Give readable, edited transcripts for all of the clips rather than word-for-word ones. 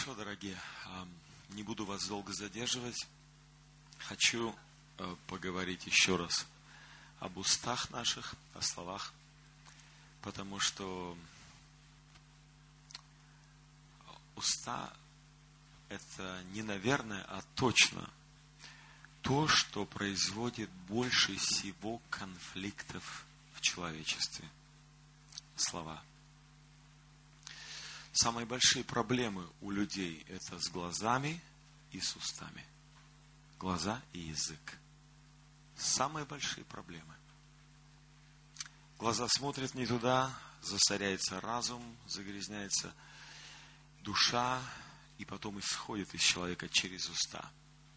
Хорошо, дорогие, не буду вас долго задерживать. Хочу поговорить еще раз об устах наших, о словах, потому что уста – это не наверное, а точно то, что производит больше всего конфликтов в человечестве. Слова. Самые большие проблемы у людей – это с глазами и с устами. Глаза и язык. Самые большие проблемы. Глаза смотрят не туда, засоряется разум, загрязняется душа, и потом исходит из человека через уста.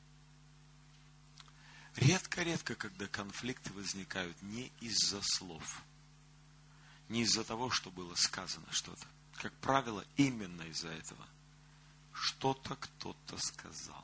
Редко-редко, когда конфликты возникают не из-за слов, не из-за того, что было сказано что-то. Как правило, именно из-за этого. Что-то кто-то сказал.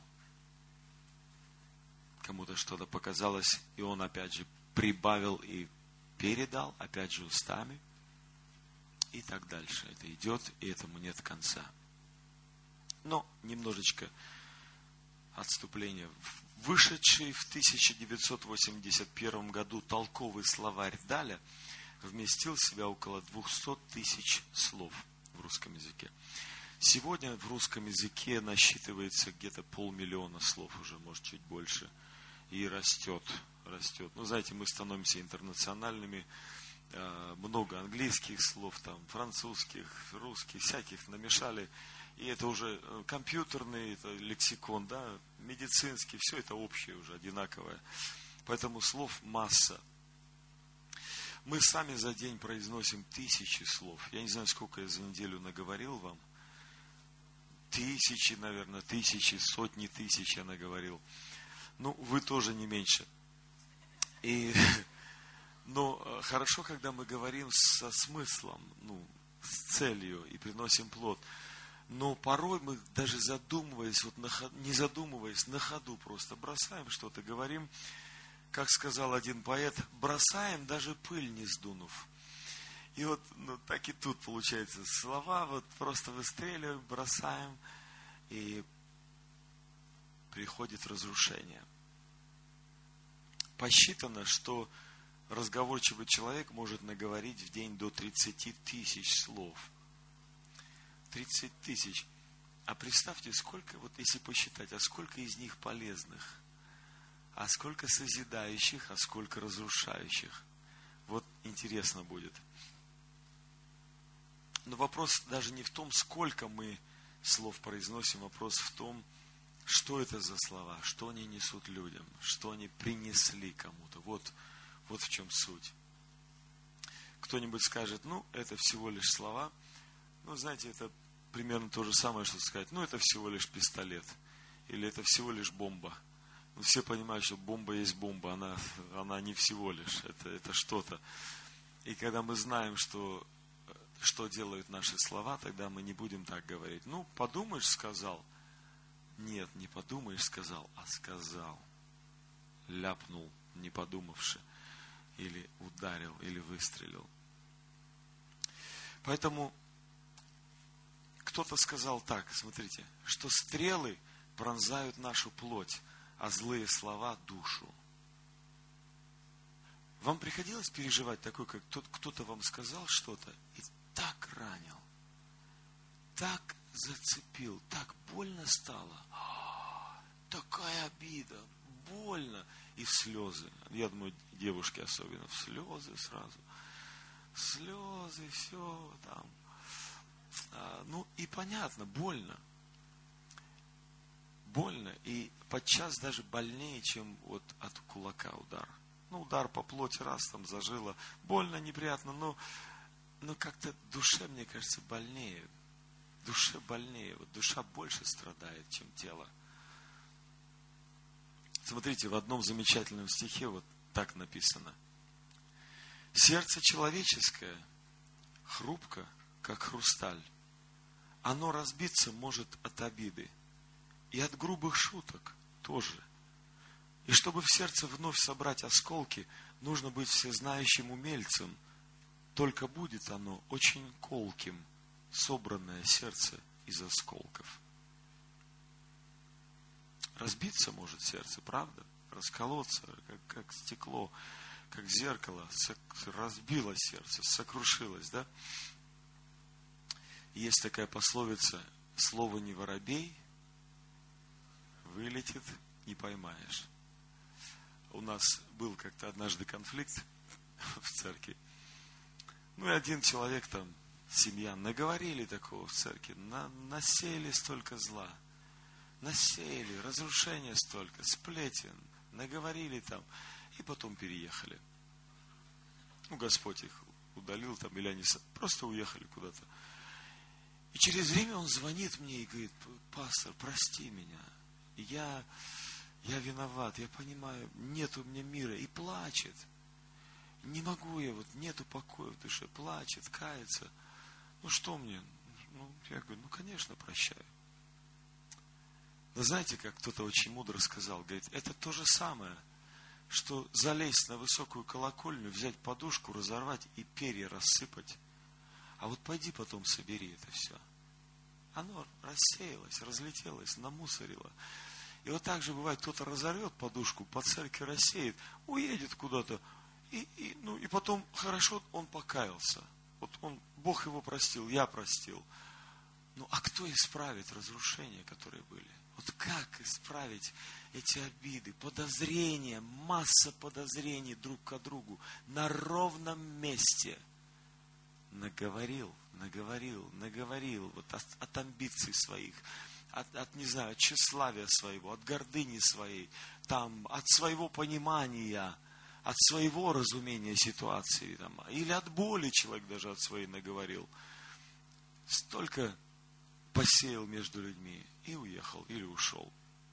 Кому-то что-то показалось, и он опять же прибавил и передал, опять же устами. И так дальше. Это идет, и этому нет конца. Но немножечко отступления. Вышедший в 1981 году толковый словарь Даля вместил в себя около 200 тысяч слов в русском языке. Сегодня в русском языке насчитывается где-то 500 000 слов уже, может чуть больше. И растет. Ну, знаете, мы становимся интернациональными. Много английских слов, там, французских, русских, всяких намешали. И это уже компьютерный, это лексикон, да, медицинский, все это общее уже, одинаковое. Поэтому слов масса. Мы сами за день произносим тысячи слов. Я не знаю, сколько я за неделю наговорил вам. Тысячи, наверное, тысячи, сотни тысяч я наговорил. Ну, вы тоже не меньше. Но хорошо, когда мы говорим со смыслом, с целью и приносим плод. Но порой мы даже задумываясь, не задумываясь, на ходу просто бросаем что-то, говорим, как сказал один поэт, бросаем, даже пыль не сдунув. И вот так и тут получается. Слова просто выстреливаем, бросаем, и приходит разрушение. Посчитано, что разговорчивый человек может наговорить в день до 30 тысяч слов. 30 тысяч. А представьте, сколько, если посчитать, а сколько из них полезных, а сколько созидающих, а сколько разрушающих. Вот интересно будет. Но вопрос даже не в том, сколько мы слов произносим, вопрос в том, что это за слова, что они несут людям, что они принесли кому-то. Вот в чем суть. Кто-нибудь скажет, это всего лишь слова. Знаете, это примерно то же самое, что сказать, это всего лишь пистолет. Или это всего лишь бомба. Все понимают, что бомба есть бомба, она не всего лишь, это что-то. И когда мы знаем, что делают наши слова, тогда мы не будем так говорить. Подумаешь, сказал. Нет, не подумаешь, сказал, а сказал. Ляпнул, не подумавши. Или ударил, или выстрелил. Поэтому кто-то сказал так, смотрите, что стрелы пронзают нашу плоть, а злые слова душу. Вам приходилось переживать такое, как кто-то вам сказал что-то и так ранил, так зацепил, так больно стало, такая обида, больно, и в слезы. Я думаю, девушки особенно, в слезы сразу. Слезы, все там. И понятно, больно. Больно, и подчас даже больнее, чем от кулака удар. Удар по плоти раз там зажило. Больно, неприятно, но как-то душе, мне кажется, больнее. Душе больнее. Душа больше страдает, чем тело. Смотрите, в одном замечательном стихе так написано. Сердце человеческое хрупко, как хрусталь. Оно разбиться может от обиды. И от грубых шуток тоже. И чтобы в сердце вновь собрать осколки, нужно быть всезнающим умельцем. Только будет оно очень колким, собранное сердце из осколков. разбиться может сердце, правда? Расколоться, как стекло, как зеркало, разбилось сердце, сокрушилось, да? Есть такая пословица: слово не воробей, вылетит, не поймаешь. У нас был как-то однажды конфликт в церкви. Ну и один человек там, семья, наговорили такого в церкви, насеяли столько зла, насеяли, разрушения столько, сплетен, наговорили там, и потом переехали. Ну, Господь их удалил там, или они просто уехали куда-то. И через время он звонит мне и говорит: пастор, прости меня, я виноват, я понимаю, нет у меня мира, и плачет. Не могу я, вот нету покоя в душе, плачет, кается. Ну что мне? Ну, я говорю, ну конечно, прощаю. Но знаете, как кто-то очень мудро сказал, говорит, это то же самое, что залезть на высокую колокольню, взять подушку, разорвать и перья рассыпать. А вот пойди потом собери это все. Оно рассеялось, разлетелось, намусорило. И вот так же бывает, кто-то разорвет подушку, по церкви рассеет, уедет куда-то, и потом хорошо он покаялся. Вот Бог его простил, я простил. Ну, а кто исправит разрушения, которые были? Вот как исправить эти обиды, подозрения, масса подозрений друг к другу на ровном месте? Наговорил, вот от амбиций своих, не знаю, от тщеславия своего, от гордыни своей, там, от своего понимания, от своего разумения ситуации, там, или от боли человек даже от своей наговорил. Столько посеял между людьми и уехал, или ушел.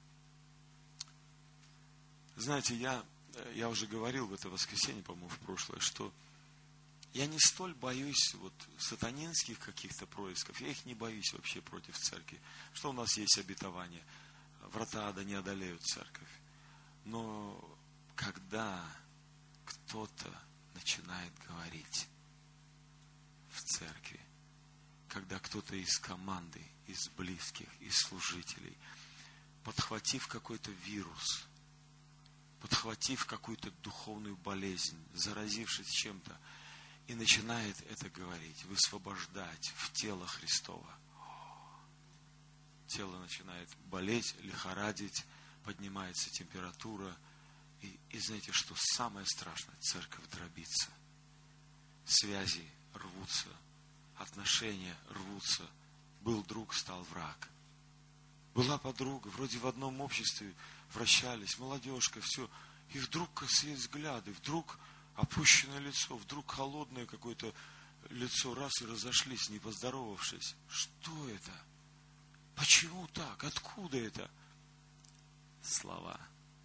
Знаете, я уже говорил в это воскресенье, по-моему, в прошлое, что я не столь боюсь вот сатанинских каких-то происков, я их не боюсь вообще против церкви. Что у нас есть обетование? Врата ада не одолеют церковь. Но когда кто-то начинает говорить в церкви, когда кто-то из команды, из близких, из служителей, подхватив какой-то вирус, подхватив какую-то духовную болезнь, заразившись чем-то, и начинает это говорить, высвобождать в тело Христово. Тело начинает болеть, лихорадить, поднимается температура. И знаете, что самое страшное? Церковь дробится. Связи рвутся, отношения рвутся. Был друг, стал враг. Была подруга, вроде в одном обществе вращались, молодежка, все. И вдруг косые взгляды, вдруг опущенное лицо, вдруг холодное какое-то лицо, раз и разошлись, не поздоровавшись. Что это? Почему так? Откуда это? Слова.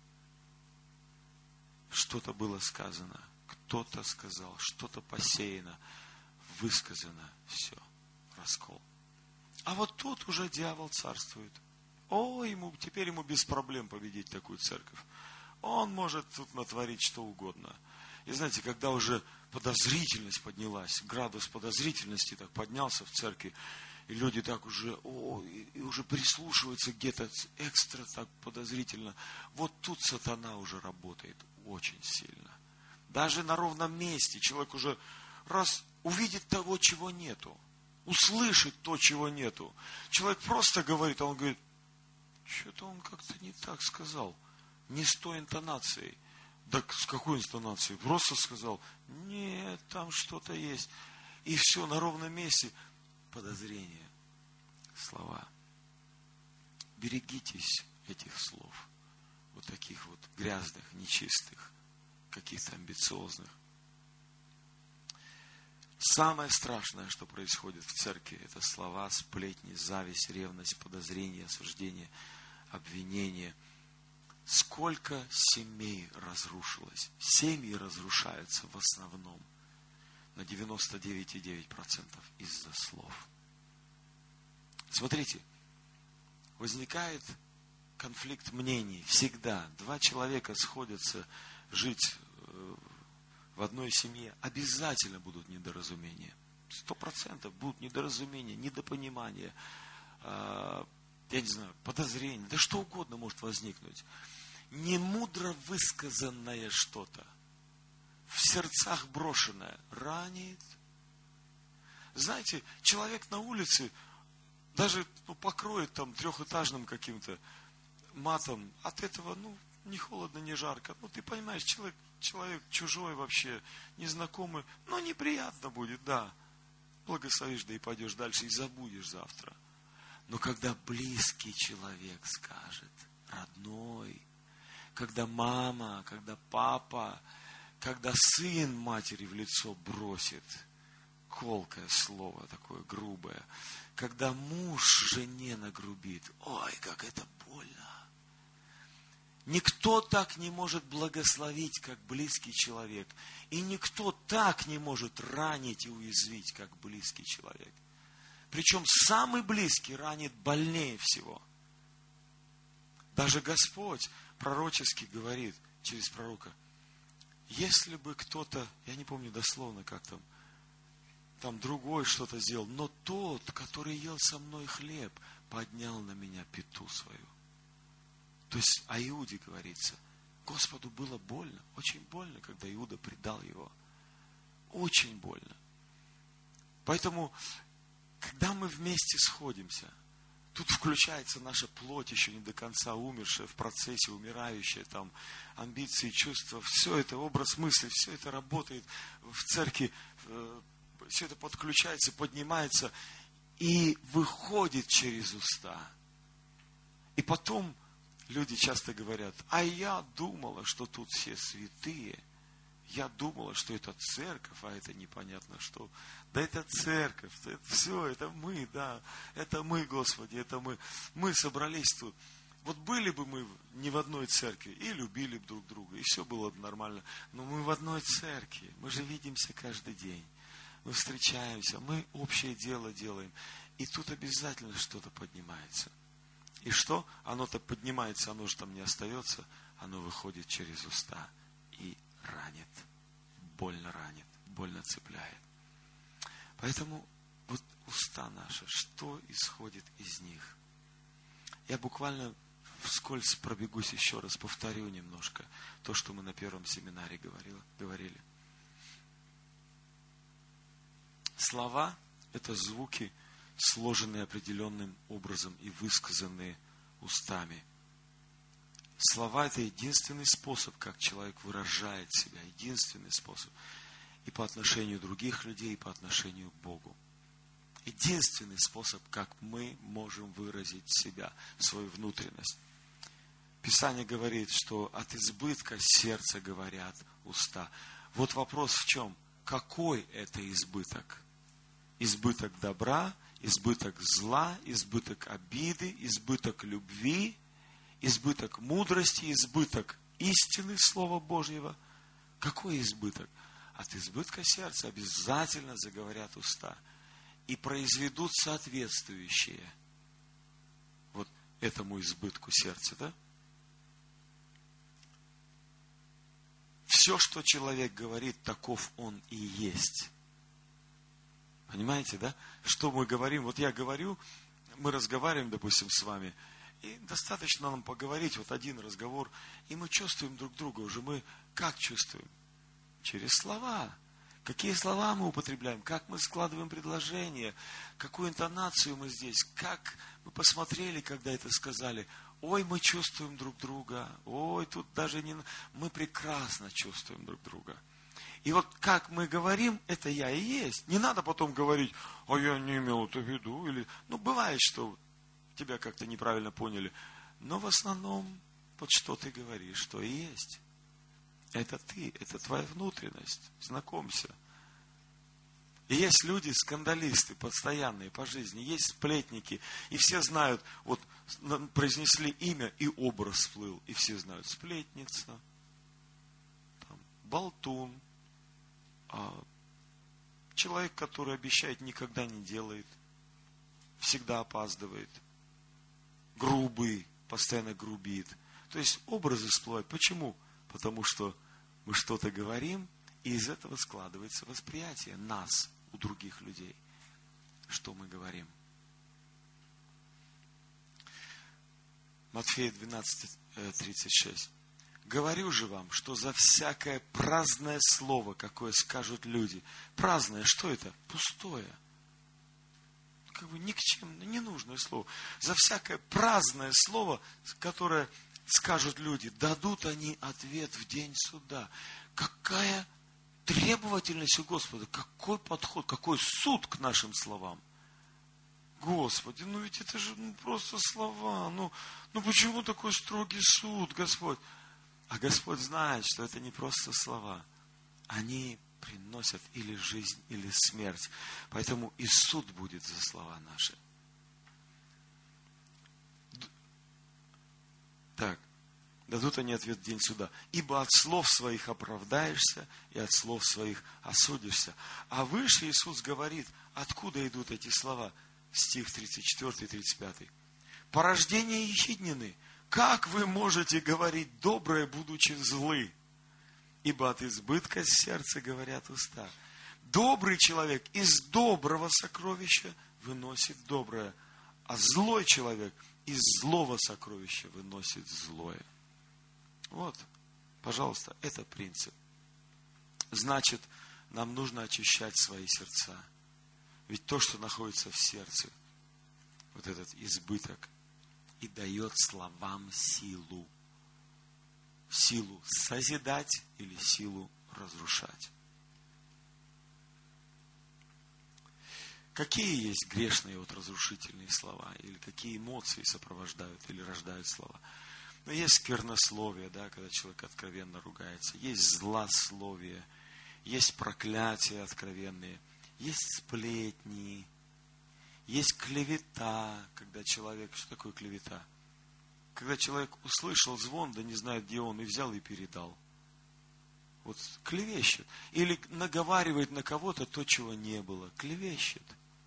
Что-то было сказано, кто-то сказал, что-то посеяно, высказано, все, раскол. А вот тут уже дьявол царствует. Теперь ему без проблем победить такую церковь. Он может тут натворить что угодно. И знаете, когда уже подозрительность поднялась, градус подозрительности так поднялся в церкви, и люди так уже, и уже прислушиваются где-то экстра так подозрительно. Вот тут сатана уже работает очень сильно. Даже на ровном месте человек уже раз увидит того, чего нету, услышит то, чего нету. Человек просто говорит, а он говорит, что-то он как-то не так сказал, не с той интонацией. Да с какой интонацией? Просто сказал, нет, там что-то есть. И все на ровном месте. Подозрения, слова. Берегитесь этих слов. Вот таких вот грязных, нечистых, каких-то амбициозных. Самое страшное, что происходит в церкви, это слова, сплетни, зависть, ревность, подозрение, осуждение, обвинение. Сколько семей разрушилось? Семьи разрушаются в основном на 99,9% из-за слов. Смотрите, возникает конфликт мнений. Всегда два человека сходятся жить в одной семье. Обязательно будут недоразумения. 100% будут недоразумения, недопонимания, я не знаю, подозрение, да что угодно может возникнуть. Немудро высказанное что-то, в сердцах брошенное, ранит. Знаете, человек на улице даже покроет там трехэтажным каким-то матом, от этого, не холодно, не жарко. Ты понимаешь, человек чужой вообще, незнакомый, неприятно будет, да. Благословишь, да и пойдешь дальше, и забудешь завтра. Но когда близкий человек скажет, родной, когда мама, когда папа, когда сын матери в лицо бросит колкое слово, такое грубое, когда муж жене нагрубит, ой, как это больно. Никто так не может благословить, как близкий человек. И никто так не может ранить и уязвить, как близкий человек. Причем самый близкий ранит больнее всего. Даже Господь пророчески говорит через пророка, если бы кто-то, я не помню дословно, как там другой что-то сделал, но тот, который ел со мной хлеб, поднял на меня пяту свою. То есть о Иуде говорится, Господу было больно, очень больно, когда Иуда предал его. Очень больно. Поэтому, когда мы вместе сходимся, тут включается наша плоть, еще не до конца умершая, в процессе умирающая, там, амбиции, чувства, все это, образ мысли, все это работает в церкви, все это подключается, поднимается и выходит через уста. И потом люди часто говорят, а я думала, что тут все святые. Я думала, что это церковь, а это непонятно что. Да это церковь, это все, это мы, да. Это мы, Господи, это мы. Мы собрались тут. Вот были бы мы не в одной церкви и любили бы друг друга, и все было бы нормально. Но мы в одной церкви, мы же видимся каждый день. Мы встречаемся, мы общее дело делаем. И тут обязательно что-то поднимается. И что? Оно-то поднимается, оно же там не остается, оно выходит через уста и ранит, больно цепляет. Поэтому вот уста наши, что исходит из них? Я буквально вскользь пробегусь еще раз, повторю немножко то, что мы на первом семинаре говорили. Слова – это звуки, сложенные определенным образом и высказанные устами. Слова – это единственный способ, как человек выражает себя, единственный способ. И по отношению других людей, и по отношению к Богу. Единственный способ, как мы можем выразить себя, свою внутренность. Писание говорит, что от избытка сердца говорят уста. Вот вопрос в чем? Какой это избыток? Избыток добра, избыток зла, избыток обиды, избыток любви, избыток мудрости, избыток истины Слова Божьего. Какой избыток? От избытка сердца обязательно заговорят уста и произведут соответствующие вот этому избытку сердца, да? Все, что человек говорит, таков он и есть. Понимаете, да? Что мы говорим? Вот я говорю, мы разговариваем, допустим, с вами, и достаточно нам поговорить, вот один разговор, и мы чувствуем друг друга уже. Мы как чувствуем? Через слова. Какие слова мы употребляем, как мы складываем предложения, какую интонацию мы здесь, как мы посмотрели, когда это сказали. Ой, мы чувствуем друг друга, ой, тут даже не... Мы прекрасно чувствуем друг друга. И вот как мы говорим, это я и есть. Не надо потом говорить, а я не имел это в виду. Или... бывает, что тебя как-то неправильно поняли. Но в основном, вот что ты говоришь, что и есть. Это ты, это твоя внутренность. Знакомься. И есть люди, скандалисты, постоянные по жизни, есть сплетники, и все знают, вот произнесли имя, и образ всплыл, и все знают, сплетница, там, болтун, человек, который обещает, никогда не делает, всегда опаздывает, грубый, постоянно грубит. То есть образы всплывают. Почему? Потому что мы что-то говорим, и из этого складывается восприятие нас у других людей. Что мы говорим. Матфея 12:36. Говорю же вам, что за всякое праздное слово, какое скажут люди. Праздное, что это? Пустое. Никчемное, ненужное слово. За всякое праздное слово, которое скажут люди, дадут они ответ в день суда. Какая требовательность у Господа, какой подход, какой суд к нашим словам. Господи, ведь это же просто слова. Почему такой строгий суд, Господь? А Господь знает, что это не просто слова. Они приносят или жизнь, или смерть. Поэтому и суд будет за слова наши. Так, дадут они ответ в день суда. Ибо от слов своих оправдаешься, и от слов своих осудишься. А выше Иисус говорит, откуда идут эти слова. Стих 34 и 35. Порождение ехиднины. Как вы можете говорить доброе, будучи злы? Ибо от избытка сердца говорят уста. Добрый человек из доброго сокровища выносит доброе, а злой человек из злого сокровища выносит злое. Вот, пожалуйста, это принцип. Значит, нам нужно очищать свои сердца. Ведь то, что находится в сердце, вот этот избыток, и дает словам силу. Силу созидать или силу разрушать. Какие есть грешные разрушительные слова? Или какие эмоции сопровождают или рождают слова? Есть сквернословие, когда человек откровенно ругается. Есть злословие. Есть проклятия откровенные. Есть сплетни. Есть клевета, когда человек... Что такое клевета? Когда человек услышал звон, да не знает, где он, и взял и передал. Вот клевещет. Или наговаривает на кого-то то, чего не было. Клевещет.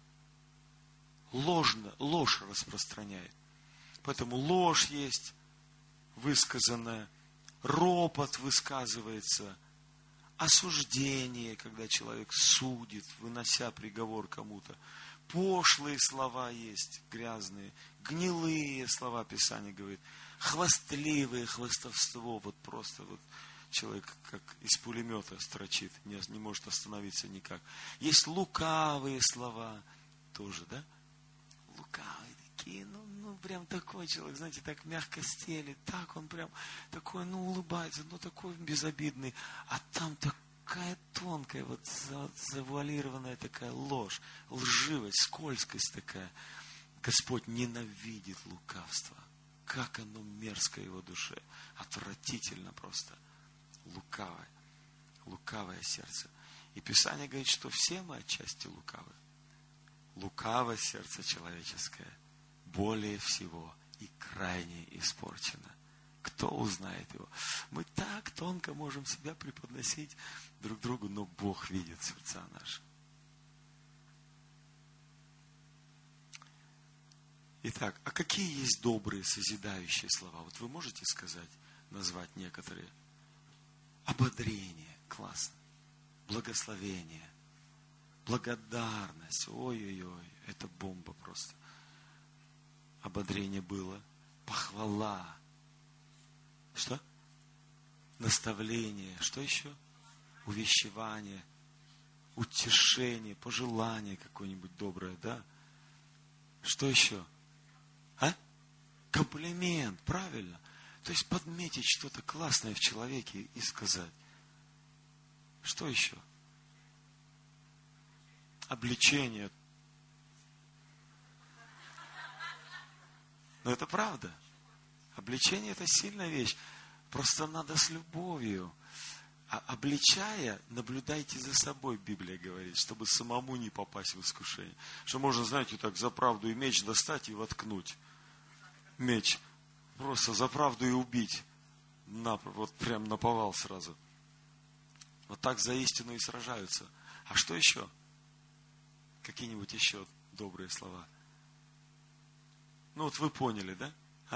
Ложь распространяет. Поэтому ложь есть высказанная, ропот высказывается, осуждение, когда человек судит, вынося приговор кому-то. Пошлые слова есть, грязные, гнилые слова Писание говорит, хвастливые, хвастовство, просто человек как из пулемета строчит, не может остановиться никак. Есть лукавые слова, тоже, лукавые такие, прям такой человек, знаете, так мягко стелит, так он прям такой, улыбается, такой безобидный, а там такая тонкая, завуалированная такая ложь, лживость, скользкость такая. Господь ненавидит лукавство. Как оно мерзко его душе. Отвратительно просто. Лукавое сердце. И Писание говорит, что все мы отчасти лукавы. Лукавое сердце человеческое более всего и крайне испорчено. Кто узнает его? Мы так тонко можем себя преподносить друг другу, но Бог видит сердца наши. Итак, а какие есть добрые, созидающие слова? Вы можете сказать, назвать некоторые? Ободрение, классно. Благословение, благодарность. Ой-ой-ой, это бомба просто. Ободрение было. Похвала. Что? Наставление. Что еще? Увещевание. Утешение. Пожелание какое-нибудь доброе, Что еще? Комплимент. Правильно. То есть подметить что-то классное в человеке и сказать. Что еще? Обличение. Но это правда. Обличение – это сильная вещь. Просто надо с любовью. А обличая, наблюдайте за собой, Библия говорит, чтобы самому не попасть в искушение. Что можно, знаете, так за правду и меч достать и воткнуть. Меч. Просто за правду и убить. Прям наповал сразу. Вот так за истину и сражаются. А что еще? Какие-нибудь еще добрые слова? Вы поняли, да?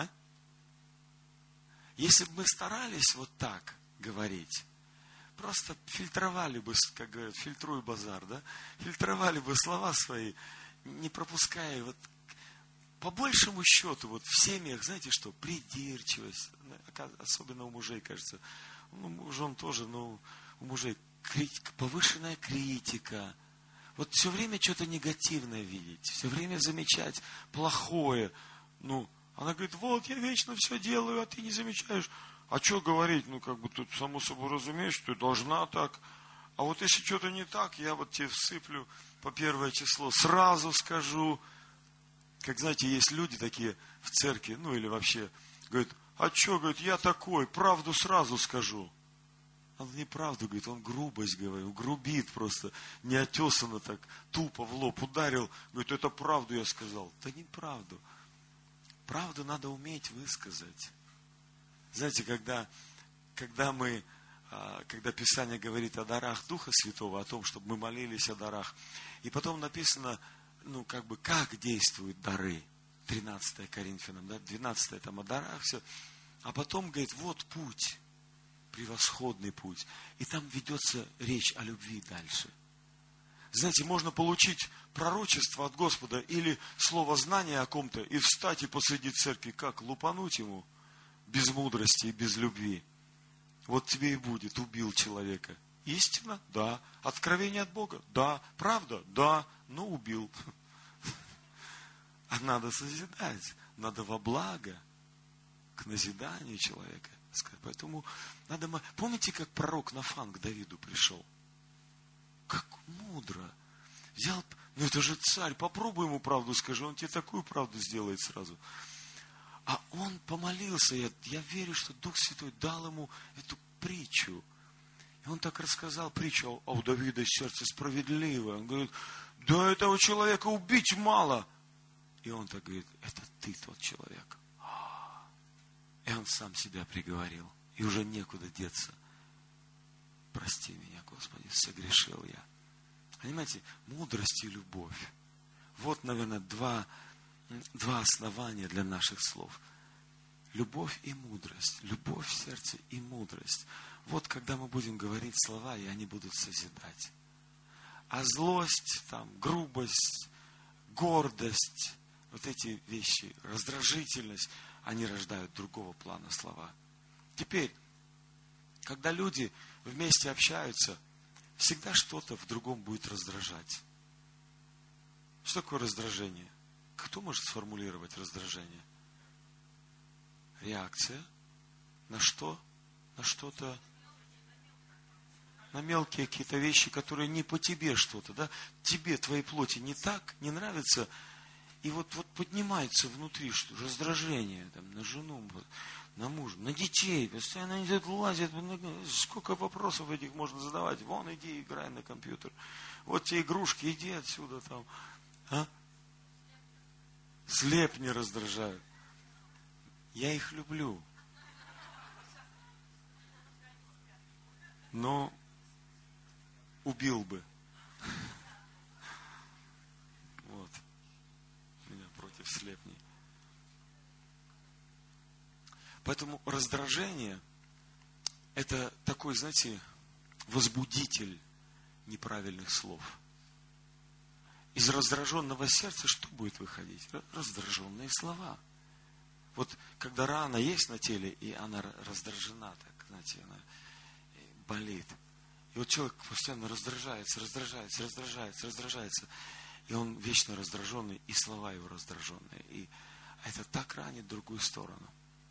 Если бы мы старались вот так говорить, просто фильтровали бы, как говорят, фильтруй базар, фильтровали бы слова свои, не пропуская, по большему счету, вот в семьях, знаете что, придирчивость, особенно у мужей, кажется, у жен тоже, но у мужей повышенная критика. Вот все время что-то негативное видеть, все время замечать плохое. Она говорит, вот, я вечно все делаю, а ты не замечаешь. А что говорить? Тут само собой разумеешь, что ты должна так. А вот если что-то не так, я вот тебе всыплю по 1 число, сразу скажу. Как, знаете, есть люди такие в церкви, или вообще, говорят, а что, говорит, я такой, правду сразу скажу. Он неправду говорит, он грубость говорит, грубит просто, неотесанно так, тупо в лоб ударил. Говорит, это правду я сказал. Да неправду. Правду надо уметь высказать. Знаете, когда Писание говорит о дарах Духа Святого, о том, чтобы мы молились о дарах, и потом написано, как действуют дары. 13 Коринфянам, 12 там о дарах, все. А потом говорит, вот путь, превосходный путь. И там ведется речь о любви дальше. Знаете, можно получить пророчество от Господа или слово знания о ком-то и встать и посреди церкви, как лупануть ему без мудрости и без любви. Вот тебе и будет, убил человека. Истина? Да. Откровение от Бога? Да. Правда? Да. Но убил. А надо созидать. Надо во благо к назиданию человека. Поэтому надо... Помните, как пророк Нафан к Давиду пришел? Как мудро. Взял... это же царь, попробуй ему правду скажи, он тебе такую правду сделает сразу. А он помолился, я верю, что Дух Святой дал ему эту притчу. И он так рассказал притчу, а у Давида сердце справедливое. Он говорит, да этого человека убить мало. И он так говорит, это ты тот человек. И он сам себя приговорил. И уже некуда деться. Прости меня, Господи, согрешил я. Понимаете, мудрость и любовь. Вот, наверное, два основания для наших слов. Любовь и мудрость. Любовь в сердце и мудрость. Вот когда мы будем говорить слова, и они будут созидать. А злость, грубость, гордость, вот эти вещи, раздражительность, они рождают другого плана слова. Теперь, когда люди вместе общаются, всегда что-то в другом будет раздражать. Что такое раздражение? Кто может сформулировать раздражение? Реакция на что? На что-то, на мелкие какие-то вещи, которые не по тебе что-то, да? Тебе, твоей плоти не так, не нравится, и вот поднимается внутри что раздражение на жену, на мужа, на детей, постоянно они лазят, сколько вопросов этих можно задавать, вон иди играй на компьютер, вот те игрушки, иди отсюда там, слепни раздражают. Я их люблю. Но убил бы. Вот. Меня против слепней. Поэтому раздражение – это такой, знаете, возбудитель неправильных слов. Из раздраженного сердца что будет выходить? Раздраженные слова. Вот когда рана есть на теле, и она раздражена, так, знаете, она болит. И вот человек постоянно раздражается. И он вечно раздраженный, и слова его раздраженные. И это так ранит другую сторону.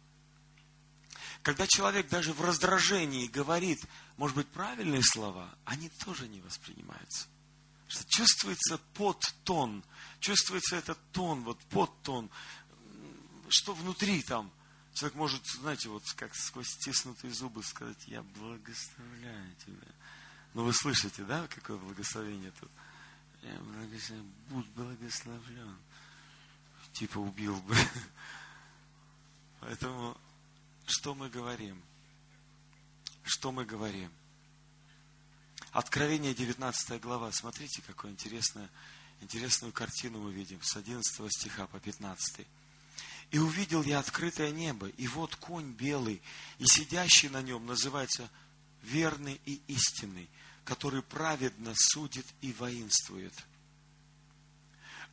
Когда человек даже в раздражении говорит, может быть, правильные слова, они тоже не воспринимаются. Что чувствуется подтон, чувствуется этот тон, подтон, что внутри там. Человек может, знаете, как сквозь стиснутые зубы сказать, я благословляю тебя. Но вы слышите, да, какое благословение тут? Я благословляю, будь благословлен. Типа убил бы. Поэтому, что мы говорим? Что мы говорим? Откровение 19 глава. Смотрите, какую интересную картину мы видим. С 11 стиха по 15. «И увидел я открытое небо, и вот конь белый, и сидящий на нем называется верный и истинный, который праведно судит и воинствует.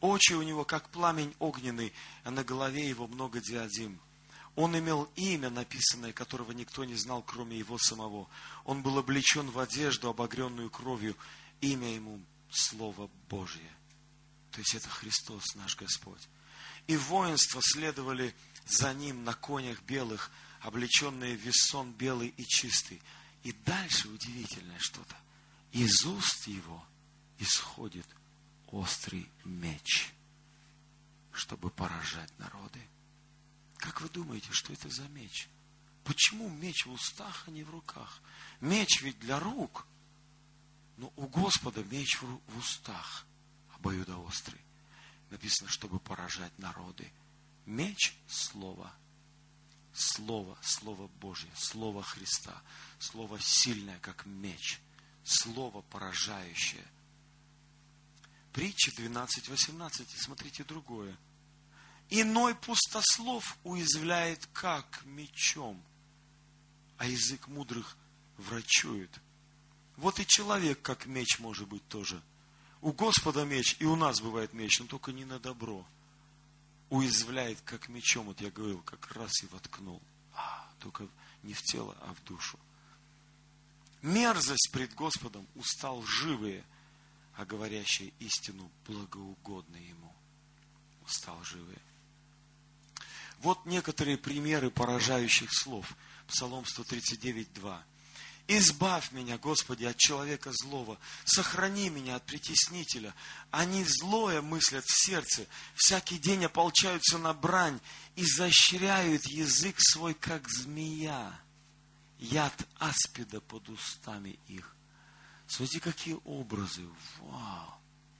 Очи у него, как пламень огненный, а на голове его много диадим. Он имел имя, написанное, которого никто не знал, кроме его самого. Он был облечен в одежду, обогренную кровью. Имя ему Слово Божье. То есть это Христос, наш Господь. И воинства следовали за ним на конях белых, облеченные в весон белый и чистый. И дальше удивительное что-то. Из уст его исходит острый меч, чтобы поражать народы. Как вы думаете, что это за меч? Почему меч в устах, а не в руках? Меч ведь для рук. Но у Господа меч в устах, обоюдоострый. Написано, чтобы поражать народы. Меч – слово. Слово, Слово Божье, Слово Христа. Слово сильное, как меч. Слово поражающее. Притча 12:18. Смотрите другое. Иной пустослов уязвляет как мечом, а язык мудрых врачует. Вот и человек как меч может быть тоже. У Господа меч, и у нас бывает меч, но только не на добро. Уязвляет как мечом, вот я говорил, как раз и воткнул. Только не в тело, а в душу. Мерзость пред Господом уста лживые, а говорящие истину благоугодны Ему. Уста лживые. Вот некоторые примеры поражающих слов. Псалом 139:2. «Избавь меня, Господи, от человека злого, сохрани меня от притеснителя. Они злое мыслят в сердце, всякий день ополчаются на брань, изощряют язык свой, как змея, яд аспида под устами их». Смотрите, какие образы. Вау!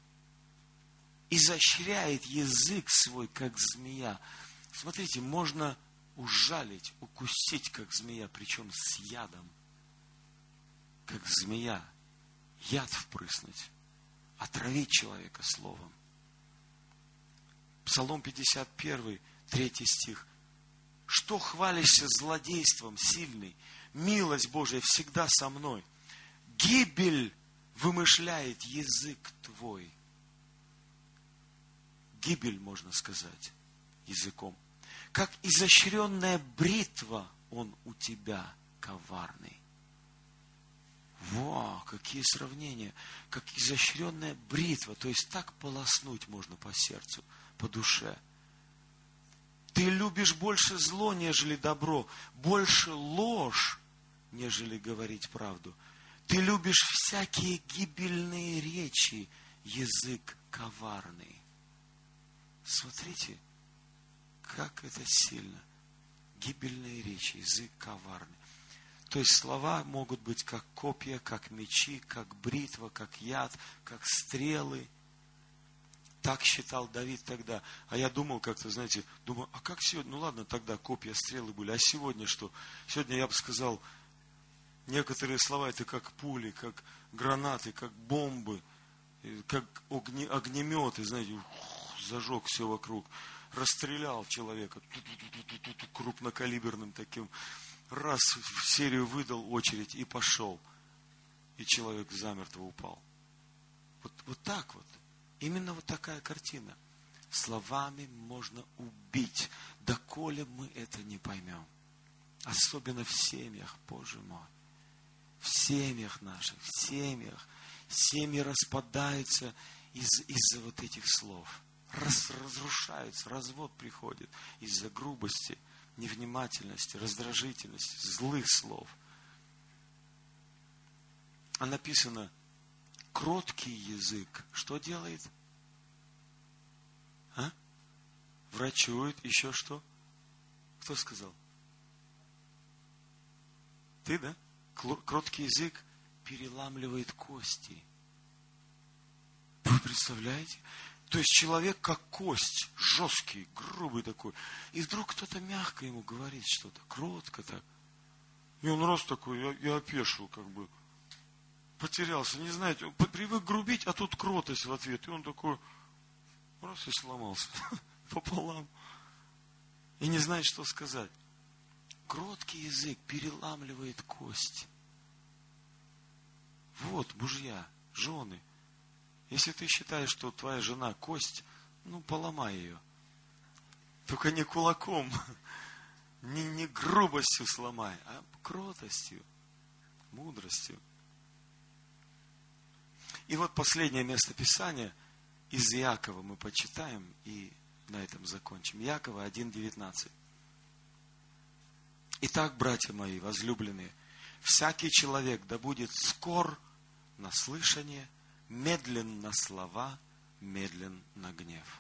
Изощряет язык свой, как змея. Смотрите, можно ужалить, укусить, как змея, причем с ядом. Как змея. Яд впрыснуть. Отравить человека словом. Псалом 51, 3 стих. «Что хвалишься злодейством, сильный? Милость Божия всегда со мной. Гибель вымышляет язык твой». Гибель, можно сказать, языком. «Как изощренная бритва он у тебя коварный». Вау, какие сравнения. Как изощренная бритва. То есть так полоснуть можно по сердцу, по душе. Ты любишь больше зло, нежели добро. Больше ложь, нежели говорить правду. Ты любишь всякие гибельные речи, язык коварный. Смотрите, как это сильно. Гибельные речи, язык коварный. То есть слова могут быть как копья, как мечи, как бритва, как яд, как стрелы. Так считал Давид тогда. А я думал как-то, знаете, а как сегодня? Ну ладно, тогда копья, стрелы были. А сегодня что? Сегодня я бы сказал, некоторые слова это как пули, как гранаты, как бомбы, как огнеметы, знаете, зажег все вокруг. Расстрелял человека крупнокалиберным таким. Раз в серию выдал очередь и пошел. И человек замертво упал. Вот так вот. Именно вот такая картина. Словами можно убить. Доколе мы это не поймем. Особенно в семьях, Боже мой. В семьях наших, в семьях. Семьи распадаются из-за вот этих слов. Разрушаются, развод приходит из-за грубости, невнимательности, раздражительности, злых слов. А написано, кроткий язык что делает? Врачует, еще что? Кто сказал? Ты, да? Кроткий язык переламливает кости. Вы представляете? То есть человек как кость, жесткий, грубый такой. И вдруг кто-то мягко ему говорит что-то, кротко так. И он раз такой, я опешил как бы. Потерялся, не знаете, он привык грубить, а тут кротость в ответ. И он такой, раз и сломался пополам. И не знает, что сказать. Кроткий язык переламливает кость. Вот, мужья, жены. Если ты считаешь, что твоя жена кость, поломай ее. Только не кулаком, не грубостью сломай, а кротостью, мудростью. И вот последнее место Писания из Иакова мы почитаем и на этом закончим. Иакова 1:19. Итак, братья мои, возлюбленные, всякий человек да будет скор на слышание, медлен на слова, медлен на гнев.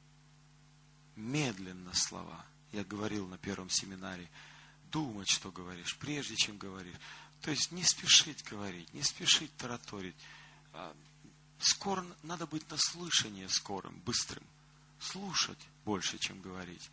Медлен на слова. Я говорил на первом семинаре, думать, что говоришь, прежде чем говоришь. То есть не спешить говорить, не спешить тараторить. Скоро надо быть на слышание скорым, быстрым. Слушать больше, чем говорить.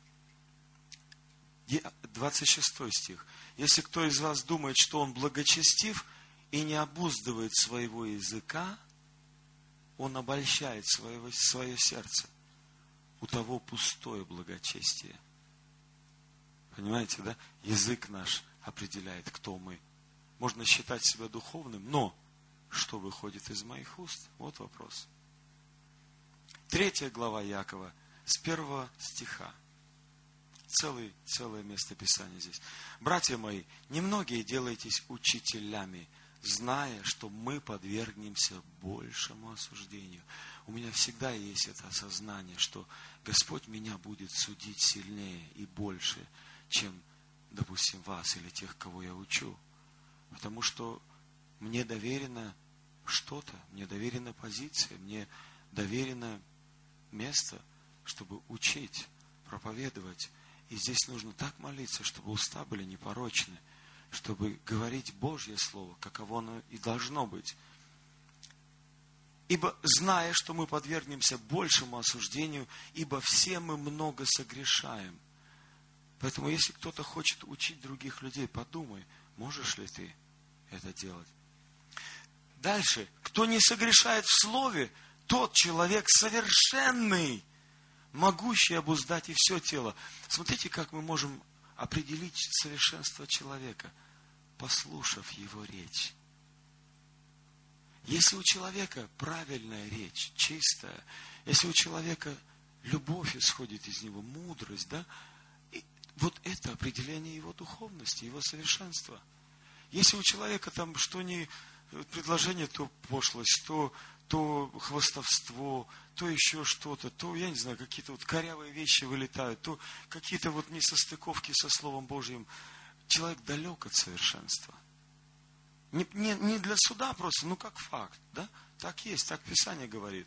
26 стих. Если кто из вас думает, что он благочестив и не обуздывает своего языка, он обольщает свое сердце. У того пустое благочестие. Понимаете, да? Язык наш определяет, кто мы. Можно считать себя духовным, но что выходит из моих уст? Вот вопрос. 3 глава Иакова, с 1 стиха. Целое место Писания здесь. Братья мои, немногие делайтесь учителями, зная, что мы подвергнемся большему осуждению. У меня всегда есть это осознание, что Господь меня будет судить сильнее и больше, чем, допустим, вас или тех, кого я учу. Потому что мне доверено что-то, мне доверена позиция, мне доверено место, чтобы учить, проповедовать. И здесь нужно так молиться, чтобы уста были непорочны, чтобы говорить Божье Слово, каково оно и должно быть. Ибо, зная, что мы подвергнемся большему осуждению, ибо все мы много согрешаем. Поэтому, если кто-то хочет учить других людей, подумай, можешь ли ты это делать. Дальше. Кто не согрешает в слове, тот человек совершенный, могущий обуздать и все тело. Смотрите, как мы можем определить совершенство человека, послушав его речь. Если у человека правильная речь, чистая, если у человека любовь исходит из него, мудрость, да, и вот это определение его духовности, его совершенства. Если у человека там что ни предложение, то пошлость, то хвастовство, то еще что-то, то, я не знаю, какие-то вот корявые вещи вылетают, то какие-то вот несостыковки со Словом Божьим. Человек далек от совершенства. Не для суда просто, ну как факт, да? Так есть, так Писание говорит.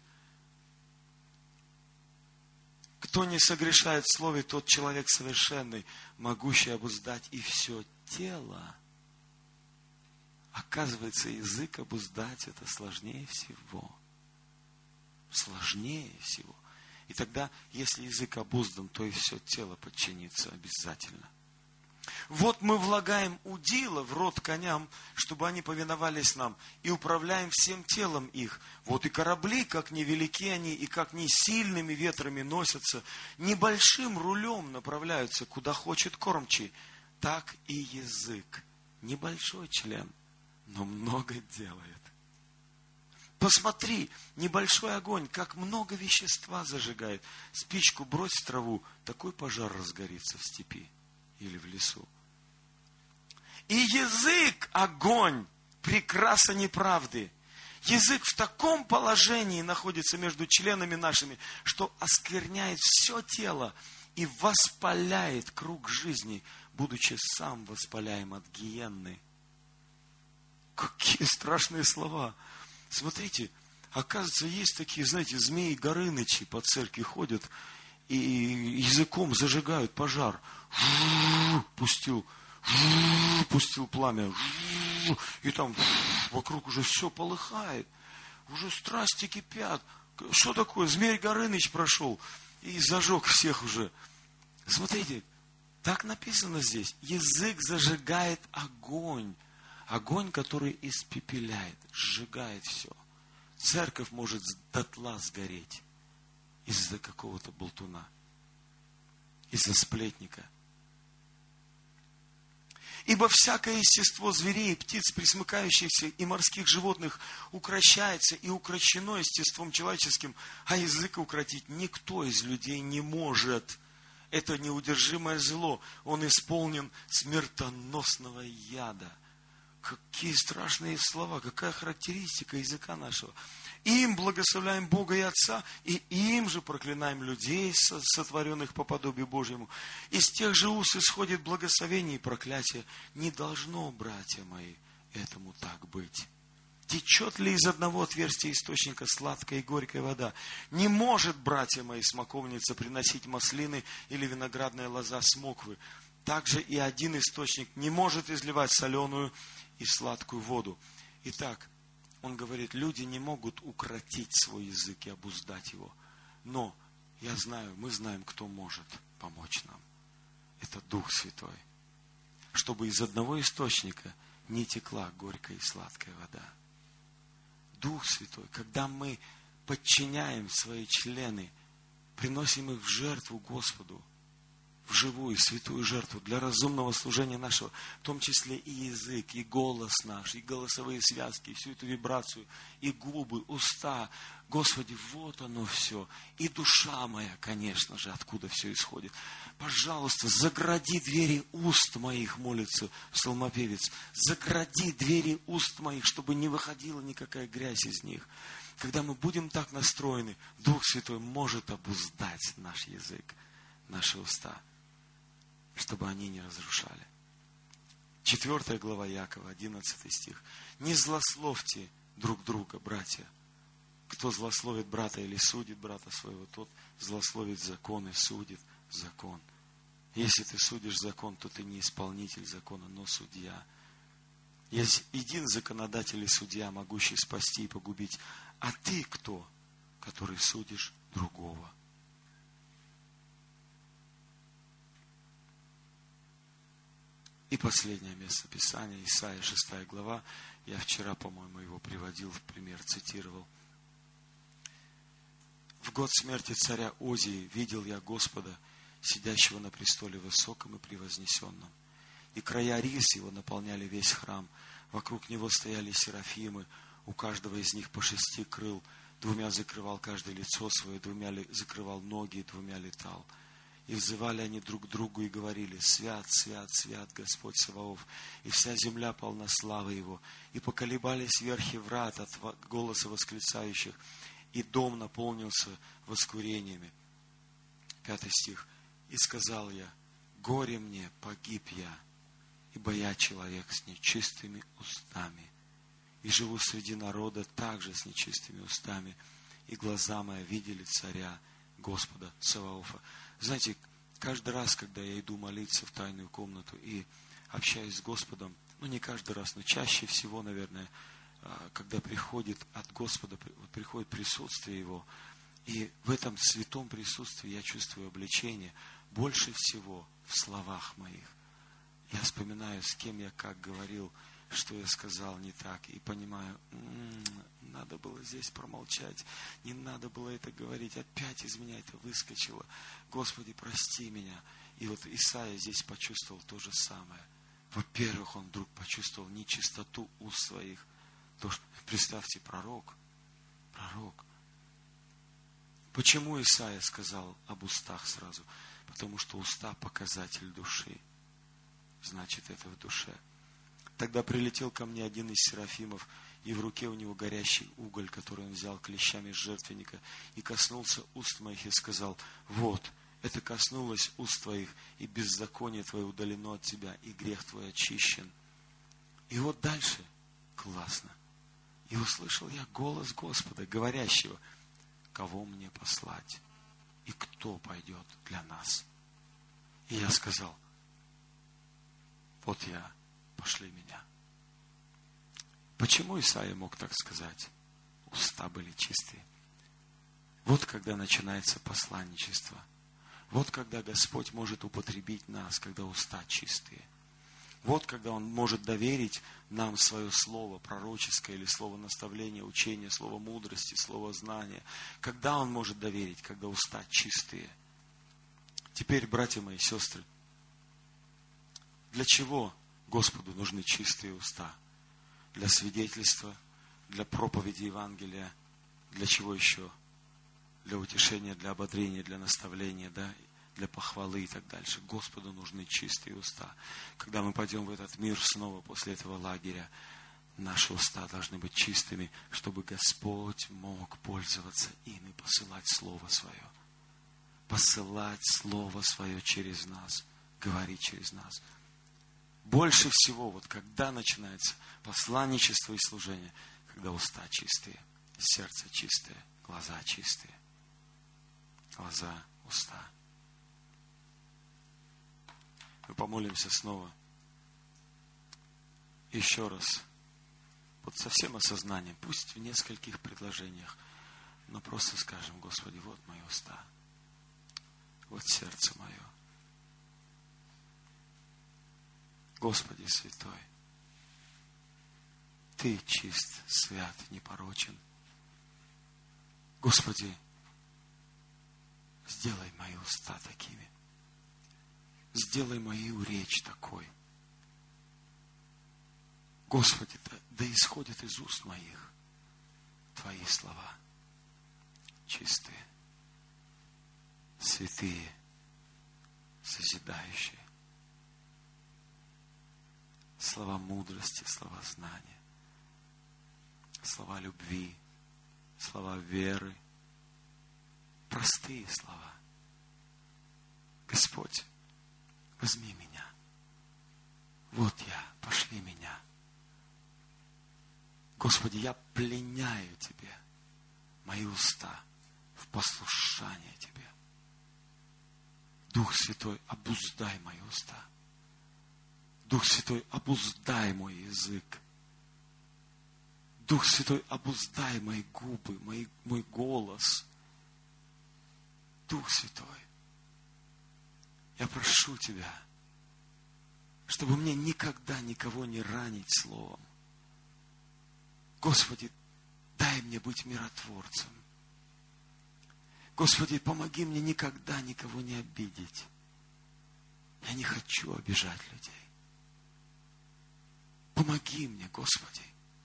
Кто не согрешает в слове, тот человек совершенный, могущий обуздать и все тело. Оказывается, язык обуздать это сложнее всего. Сложнее всего. И тогда, если язык обуздан, то и все тело подчинится обязательно. Вот мы влагаем удила в рот коням, чтобы они повиновались нам, и управляем всем телом их. Вот и корабли, как невелики они, и как не сильными ветрами носятся, небольшим рулем направляются, куда хочет кормчий. Так и язык. Небольшой член, но много делает. Посмотри, небольшой огонь, как много вещества зажигает. Спичку брось в траву, такой пожар разгорится в степи или в лесу. И язык, огонь, прекраса неправды. Язык в таком положении находится между членами нашими, что оскверняет все тело и воспаляет круг жизни, будучи сам воспаляем от гиенны. Какие страшные слова. Смотрите, оказывается, есть такие, знаете, змеи Горынычи по церкви ходят и языком зажигают пожар. Пустил пламя. И там вокруг уже все полыхает. Уже страсти кипят. Что такое? Змей Горыныч прошел и зажег всех уже. Смотрите, так написано здесь. Язык зажигает огонь. Огонь, который испепеляет, сжигает все. Церковь может дотла сгореть из-за какого-то болтуна, из-за сплетника. Ибо всякое естество зверей, птиц, пресмыкающихся и морских животных укрощается и укрощено естеством человеческим, а язык укротить никто из людей не может. Это неудержимое зло, он исполнен смертоносного яда. Какие страшные слова, какая характеристика языка нашего. Им благословляем Бога и Отца, и им же проклинаем людей, сотворенных по подобию Божьему. Из тех же уст исходит благословение и проклятие. Не должно, братья мои, этому так быть. Течет ли из одного отверстия источника сладкая и горькая вода? Не может, братья мои, смоковница приносить маслины или виноградная лоза смоквы. Также и один источник не может изливать соленую и сладкую воду. Итак, он говорит, люди не могут укротить свой язык и обуздать его. Но я знаю, мы знаем, кто может помочь нам. Это Дух Святой. Чтобы из одного источника не текла горькая и сладкая вода. Дух Святой, когда мы подчиняем свои члены, приносим их в жертву Господу, в живую, святую жертву для разумного служения нашего, в том числе и язык, и голос наш, и голосовые связки, и всю эту вибрацию, и губы, уста. Господи, вот оно все. И душа моя, конечно же, откуда все исходит. Пожалуйста, загради двери уст моих, молится псалмопевец. Загради двери уст моих, чтобы не выходила никакая грязь из них. Когда мы будем так настроены, Дух Святой может обуздать наш язык, наши уста, чтобы они не разрушали. 4 глава Якова, 11 стих. Не злословьте друг друга, братья. Кто злословит брата или судит брата своего, тот злословит закон и судит закон. Если ты судишь закон, то ты не исполнитель закона, но судья. Есть един законодатель и судья, могущий спасти и погубить. А ты кто, который судишь другого? И последнее место Писания, Исайя 6 глава. Я вчера, по-моему, его приводил в пример, цитировал. В год смерти царя Озии видел я Господа, сидящего на престоле высоком и превознесенном. И края рис его наполняли весь храм. Вокруг него стояли серафимы, у каждого из них по 6 крыл. 2 закрывал каждое лицо свое, 2 закрывал ноги, 2 летал. И взывали они друг к другу и говорили: свят, свят, свят Господь Саваоф, и вся земля полна славы Его. И поколебались верхи врат от голоса восклицающих, и дом наполнился воскурениями. 5 стих. И сказал я: горе мне, погиб я, ибо я человек с нечистыми устами, и живу среди народа также с нечистыми устами, и глаза мои видели царя Господа Саваофа. Знаете, каждый раз, когда я иду молиться в тайную комнату и общаюсь с Господом, не каждый раз, но чаще всего, наверное, когда приходит от Господа, приходит присутствие Его, и в этом святом присутствии я чувствую обличение больше всего в словах моих. Я вспоминаю, с кем я как говорил, что я сказал не так, и понимаю, надо было здесь промолчать, не надо было это говорить, опять из меня это выскочило. Господи, прости меня. И вот Исаия здесь почувствовал то же самое. Во-первых, он вдруг почувствовал нечистоту уст своих. То, что, представьте, пророк. Почему Исаия сказал об устах сразу? Потому что уста – показатель души. Значит, это в душе. Тогда прилетел ко мне один из серафимов, и в руке у него горящий уголь, который он взял клещами с жертвенника, и коснулся уст моих и сказал: вот, это коснулось уст твоих, и беззаконие твое удалено от тебя, и грех твой очищен. И вот дальше классно. И услышал я голос Господа, говорящего: кого мне послать, и кто пойдет для нас? И я сказал: вот я, пошли меня. Почему Исаия мог так сказать? Уста были чистые. Вот когда начинается посланничество. Вот когда Господь может употребить нас, когда уста чистые. Вот когда Он может доверить нам свое слово пророческое или слово наставления, учения, слово мудрости, слово знания. Когда Он может доверить, когда уста чистые. Теперь, братья мои, сестры, для чего Господу нужны чистые уста для свидетельства, для проповеди Евангелия, для чего еще? Для утешения, для ободрения, для наставления, да, для похвалы и так дальше. Господу нужны чистые уста. Когда мы пойдем в этот мир снова после этого лагеря, наши уста должны быть чистыми, чтобы Господь мог пользоваться ими, посылать Слово Свое. Посылать Слово Свое через нас, говорить через нас. Больше всего, вот когда начинается посланничество и служение, когда уста чистые, сердце чистое, глаза чистые. Глаза, уста. Мы помолимся снова. Еще раз. Вот со всем осознанием, пусть в нескольких предложениях, но просто скажем: Господи, вот мои уста, вот сердце мое. Господи святой, Ты чист, свят, непорочен. Господи, сделай мои уста такими. Сделай мою речь такой. Господи, да исходят из уст моих Твои слова. Чистые, святые, созидающие. Слова мудрости, слова знания. Слова любви, слова веры. Простые слова. Господь, возьми меня. Вот я, пошли меня. Господи, я пленяю Тебе мои уста в послушание Тебе. Дух Святой, обуздай мои уста. Дух Святой, обуздай мой язык. Дух Святой, обуздай мои губы, мой голос. Дух Святой, я прошу Тебя, чтобы мне никогда никого не ранить словом. Господи, дай мне быть миротворцем. Господи, помоги мне никогда никого не обидеть. Я не хочу обижать людей. Помоги мне, Господи,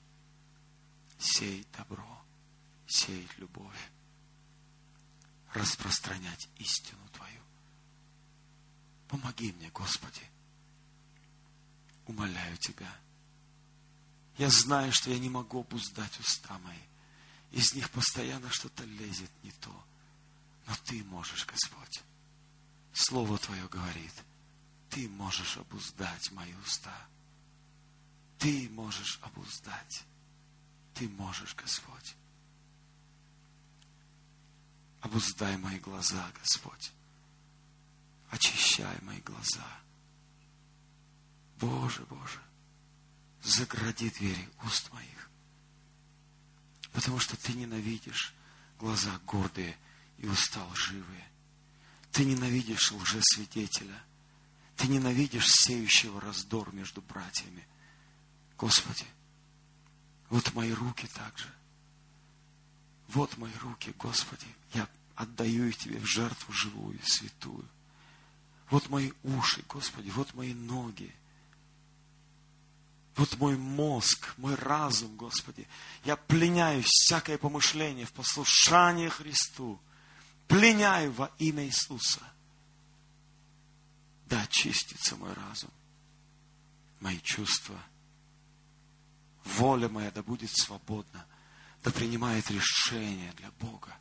сеять добро, сеять любовь, распространять истину Твою. Помоги мне, Господи. Умоляю Тебя. Я знаю, что я не могу обуздать уста мои. Из них постоянно что-то лезет не то. Но Ты можешь, Господь. Слово Твое говорит: Ты можешь обуздать мои уста. Ты можешь обуздать. Ты можешь, Господь. Обуздай мои глаза, Господь. Очищай мои глаза. Боже, Боже, загради двери уст моих. Потому что Ты ненавидишь глаза гордые и уста лживые. Ты ненавидишь лжесвидетеля. Ты ненавидишь сеющего раздор между братьями. Господи, вот мои руки также. Вот мои руки, Господи. Я отдаю их Тебе в жертву живую и святую. Вот мои уши, Господи, вот мои ноги. Вот мой мозг, мой разум, Господи. Я пленяю всякое помышление в послушании Христу. Пленяю во имя Иисуса. Да очистится мой разум, мои чувства. Воля моя да будет свободна, да принимает решение для Бога.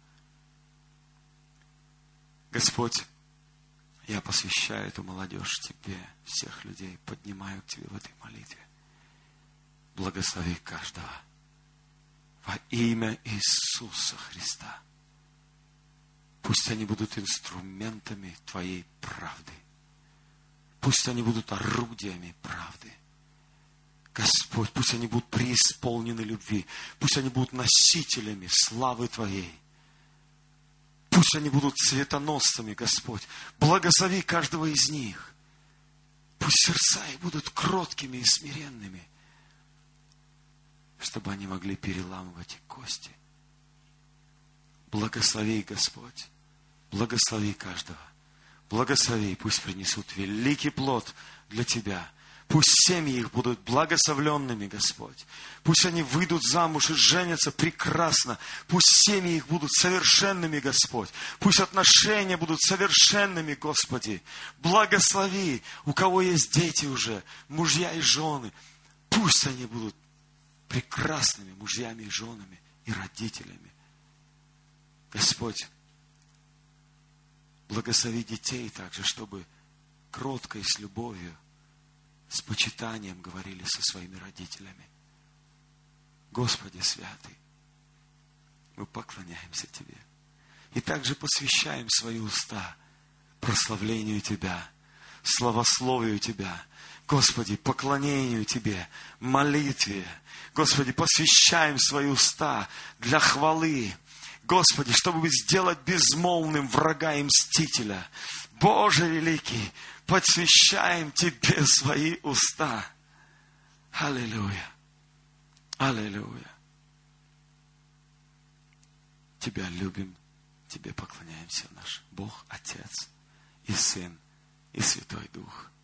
Господь, я посвящаю эту молодежь Тебе, всех людей, поднимаю к Тебе в этой молитве. Благослови каждого во имя Иисуса Христа. Пусть они будут инструментами Твоей правды. Пусть они будут орудиями правды. Господь, пусть они будут преисполнены любви. Пусть они будут носителями славы Твоей. Пусть они будут светоносцами, Господь. Благослови каждого из них. Пусть сердца их будут кроткими и смиренными, чтобы они могли переламывать кости. Благослови, Господь. Благослови каждого. Благослови, пусть принесут великий плод для Тебя. Пусть семьи их будут благословленными, Господь. Пусть они выйдут замуж и женятся прекрасно. Пусть семьи их будут совершенными, Господь. Пусть отношения будут совершенными, Господи. Благослови, у кого есть дети уже, мужья и жены. Пусть они будут прекрасными мужьями и женами и родителями. Господь, благослови детей также, чтобы кротко и с любовью, с почитанием говорили со своими родителями. Господи святый, мы поклоняемся Тебе. И также посвящаем свои уста прославлению Тебя, славословию Тебя, Господи, поклонению Тебе, молитве. Господи, посвящаем свои уста для хвалы. Господи, чтобы сделать безмолвным врага и мстителя. Боже великий, посвящаем Тебе свои уста. Аллилуйя. Аллилуйя. Тебя любим, Тебе поклоняемся, наш Бог, Отец и Сын и Святой Дух.